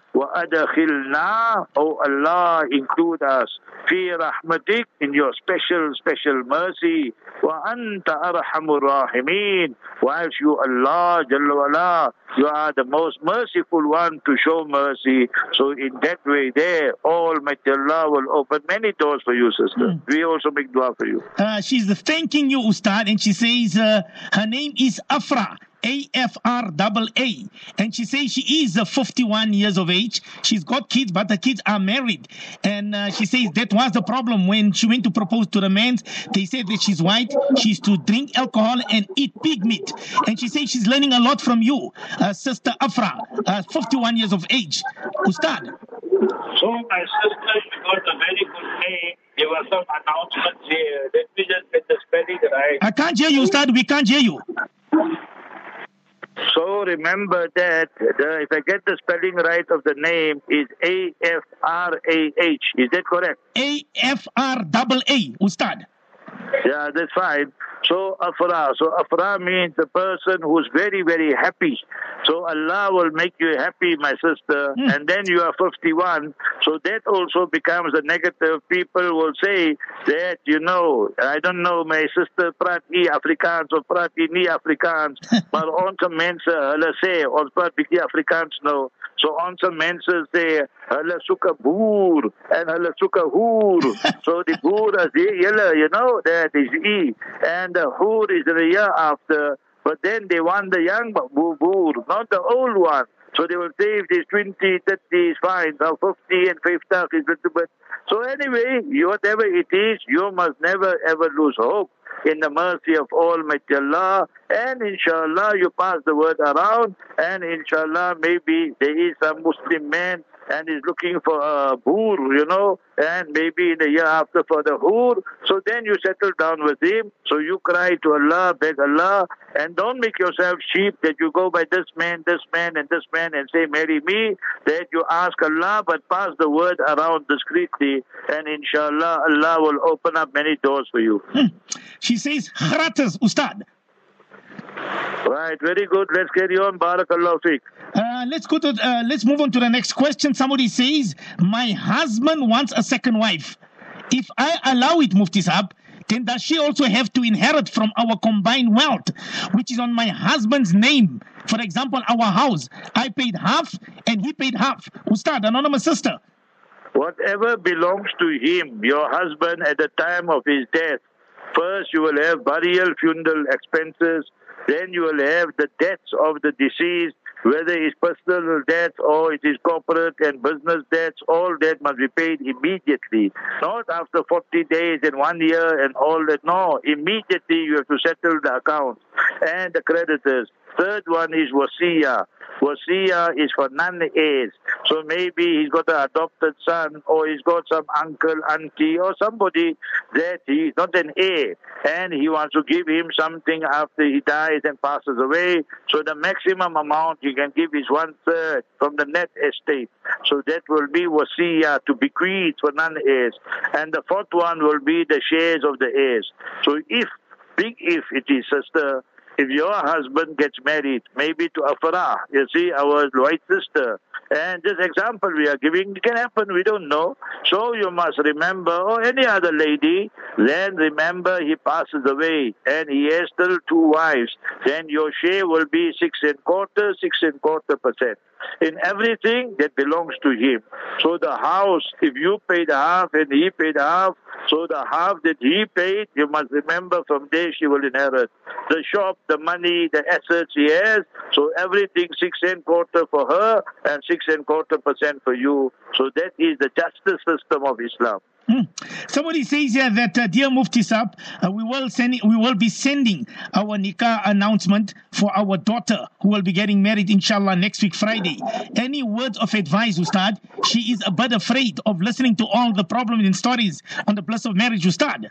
وَأَدْخِلْنَا, O Allah, include us, فِي رَحْمَتِكَ, in your special, special mercy. وَأَنْتَ أَرْحَمُ الرَّاحِمِينَ, whilst you, Allah, Jalla wala, you are the most merciful one to show mercy. So in that way there, Almighty Allah will open many doors for you, sister. Mm. We also make dua for you. Uh, she's thanking you, Ustad, and she says uh, her name is Afra. A F R A A, and she says she is uh, fifty-one years of age. She's got kids, but the kids are married. And uh, she says that was the problem when she went to propose to the men. They said that she's white, she's to drink alcohol and eat pig meat. And she says she's learning a lot from you, uh, Sister Afra, uh, fifty-one years of age. Ustad. So, my sister, you got a very good name. There were some announcements here. Let me just get the spelling right. I can't hear you, Ustad. We can't hear you. So remember that the, if I get the spelling right of the name, is A F R A H. Is that correct? A F R A A, Ustad. Yeah, that's fine. So Afra. So Afra means the person who's very, very happy. So Allah will make you happy, my sister. Mm. And then you are fifty-one. So that also becomes a negative. People will say that, you know, I don't know, my sister praat nie Afrikaans of praat nie Afrikaans. Maar onze mense, hulle sê, ons praat bietjie Afrikaans nou. So onze mense sê, hulle soek 'n boer en hulle soek 'n hoer. So the boer is die hele, you know, that is E. And the hoer is the year after. But then they want the young boer, not the old one. So they will say if it's twenty, thirty is fine. Now fifty and fifty is a little bit. So anyway, whatever it is, you must never ever lose hope in the mercy of Almighty Allah. And inshallah, you pass the word around. And inshallah, maybe there is some Muslim man and is looking for a boor, you know, and maybe in the year after for the hoor. So then you settle down with him. So you cry to Allah, beg Allah, and don't make yourself cheap that you go by this man, this man, and this man and say, marry me. That you ask Allah, but pass the word around discreetly, and inshallah, Allah will open up many doors for you. Hmm. She says, Gratis, Ustad. Right, very good. Let's carry on. Barakallahu fiqh. Uh, let's go to. Uh, let's move on to the next question. Somebody says, my husband wants a second wife. If I allow it, Mufti Sahab, then does she also have to inherit from our combined wealth, which is on my husband's name? For example, our house. I paid half and he paid half. Ustad, anonymous sister. Whatever belongs to him, your husband, at the time of his death, first you will have burial, funeral expenses. Then you will have the debts of the deceased, whether it's personal debts or it is corporate and business debts, all debt must be paid immediately. Not after forty days and one year and all that. No, immediately you have to settle the accounts and the creditors. Third one is wasiya. Wasiya is for non-heirs. So maybe he's got an adopted son, or he's got some uncle, auntie, or somebody that he's not an heir, and he wants to give him something after he dies and passes away. So the maximum amount he can give is one third from the net estate. So that will be wasiya, to bequeath for non-heirs. And the fourth one will be the shares of the heirs. So if, big if it is, sister, if your husband gets married, maybe to a farah, you see, our white sister, and this example we are giving, it can happen, we don't know. So you must remember, or any other lady, then remember he passes away and he has still two wives, then your share will be six and quarter, six and quarter percent. In everything that belongs to him. So the house, if you paid half and he paid half, so the half that he paid, you must remember from there she will inherit. The shop, the money, the assets he has, so everything six and quarter for her and six and quarter percent for you. So that is the justice system of Islam. Hmm. Somebody says here that, uh, dear Mufti Saab, uh, we will send, we will be sending our nikah announcement for our daughter who will be getting married, inshallah, next week Friday. Any words of advice, Ustad? She is a bit afraid of listening to all the problems and stories on the bliss of marriage, Ustad.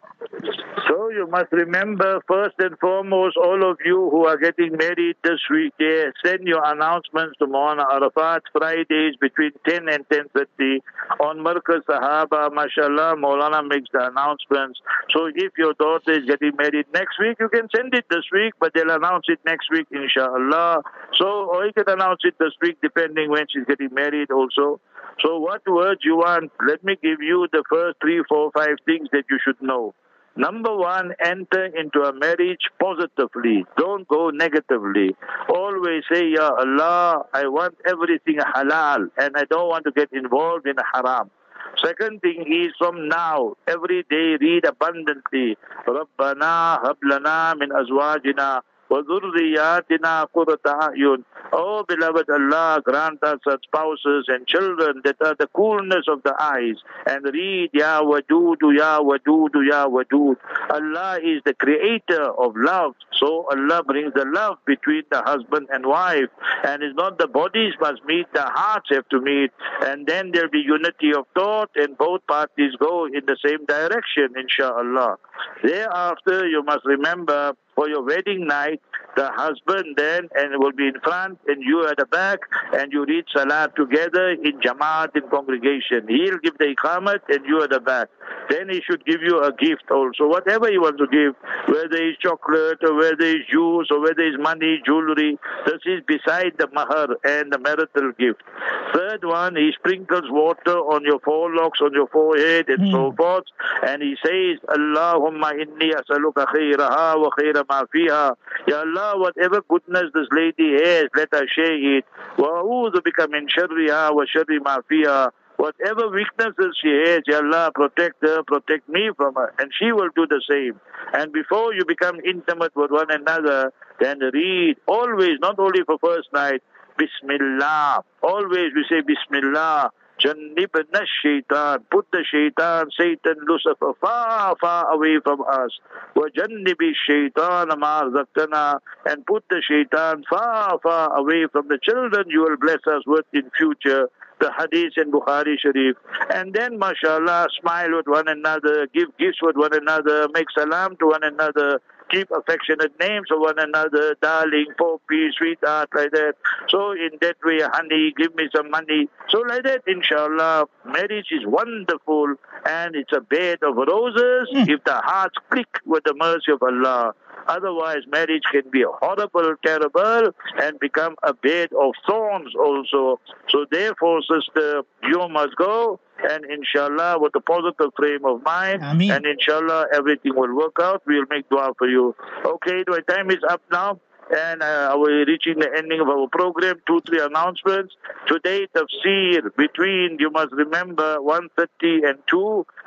So you must remember, first and foremost, all of you who are getting married this week, yeah, send your announcements to Maulana Arafat Fridays between ten and ten thirty on Markaz Sahaba. Mashallah, Maulana makes the announcements. So if your daughter is getting married next week, you can send it this week, but they'll announce it next week, inshallah. So, or you can announce it this week, depending when she's getting married also. So what words you want? Let me give you the first three, four, five things that you should know. Number one, enter into a marriage positively. Don't go negatively. Always say, Ya Allah, I want everything halal and I don't want to get involved in haram. Second thing is, from now, every day read abundantly. Rabbana hab lana min azwajina wa dhurriyatina qurrata a'yun. Oh, beloved Allah, grant us such spouses and children that are the coolness of the eyes. And read, Ya Wadudu, Ya Wadudu, Ya Wadud. Allah is the creator of love. So Allah brings the love between the husband and wife. And it's not the bodies must meet, the hearts have to meet. And then there'll be unity of thought and both parties go in the same direction, inshallah. Thereafter, you must remember, for your wedding night, the husband then and will be in front and you at the back, and you read salat together in jamaat, in congregation. He'll give the iqamat and you at the back. Then he should give you a gift also, whatever he wants to give, whether it's chocolate or whether it's juice or whether it's money, jewelry. This is beside the mahar and the marital gift. Third one, he sprinkles water on your forelocks, on your forehead and mm. so forth, and he says, Allahumma inni asaluka khairaha wa khaira ma fiha. Ya Allah, whatever goodness this lady has, let her share it. Wa a'udhu bika min sharriha wa sharri ma fiha. Whatever weaknesses she has, Ya Allah, protect her, protect me from her. And she will do the same. And before you become intimate with one another, then read, always, not only for first night, Bismillah. Always we say Bismillah. Jannibna shaitan. Put the shaitan, Satan, Lucifer, far, far away from us. Wa jannibi shaitan ma razaqtana. And put the shaitan far, far away from the children you will bless us with in future. The hadith in Bukhari Sharif. And then, mashallah, smile with one another, give gifts with one another, make salam to one another, keep affectionate names of one another, darling, poppy, sweetheart, like that. So in that way, honey, give me some money. So like that, inshallah, marriage is wonderful and it's a bed of roses if the hearts click with the mercy of Allah. Otherwise, marriage can be horrible, terrible, and become a bed of thorns also. So therefore, sister, you must go, and inshallah, with a positive frame of mind, Ameen. And inshallah, everything will work out. We'll make dua for you. Okay, my time is up now. And uh, we're reaching the ending of our program. Two, three announcements. Today, tafsir between, you must remember, one thirty and two.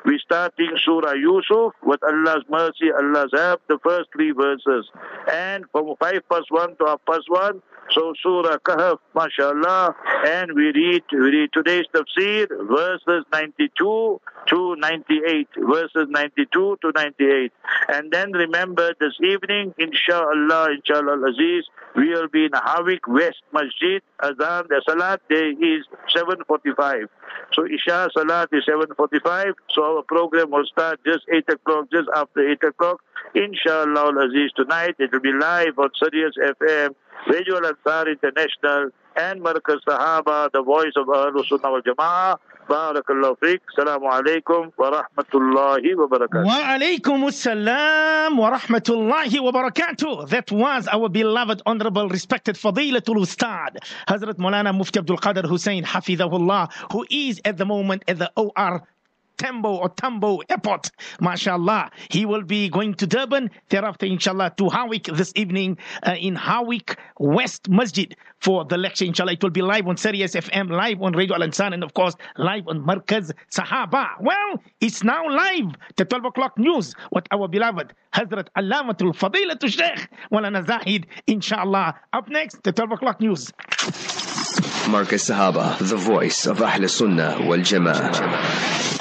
we're starting Surah Yusuf with Allah's mercy, Allah's help, the first three verses. And from five past one to half past one, so Surah Kahf, mashallah, and we read, we read today's tafsir, verses ninety-two to ninety-eight, verses ninety-two to ninety-eight. And then remember, this evening, inshallah, inshallah Aziz, we will be in Hawik West Masjid. Azan, the Salat day is seven forty-five. So Isha Salat is seven forty-five. So our program will start just eight o'clock, just after eight o'clock. Inshallah Aziz, tonight it will be live on Sirius F M, Radio Al-Ansar International, and Markaz Sahaba, the voice of Ahlul Sunnah wal Jama'ah. Barakallahu fiqh. Assalamu alaikum wa rahmatullahi wa barakatuh. Wa alaikum assalam wa rahmatullahi wa barakatuh. That was our beloved, honorable, respected Fadilatul Ustad, Hazrat Maulana Mufti Abdul Qadir Hussain, Hafidhahullah, who is at the moment at the O R Tambo or Tambo Airport, mashallah. He will be going to Durban, thereafter inshallah to Hawik this evening uh, in Hawik West Masjid for the lecture, inshallah. It will be live on Sirius F M, live on Radio Al-Ansar, and of course live on Markaz Sahaba. Well, it's now live, the twelve o'clock news with our beloved Hazrat Allamatul Fadilatul Sheikh Maulana Zahid, inshallah. Up next, the twelve o'clock news. Markaz Sahaba, the voice of Ahl Sunnah wal Jama'ah.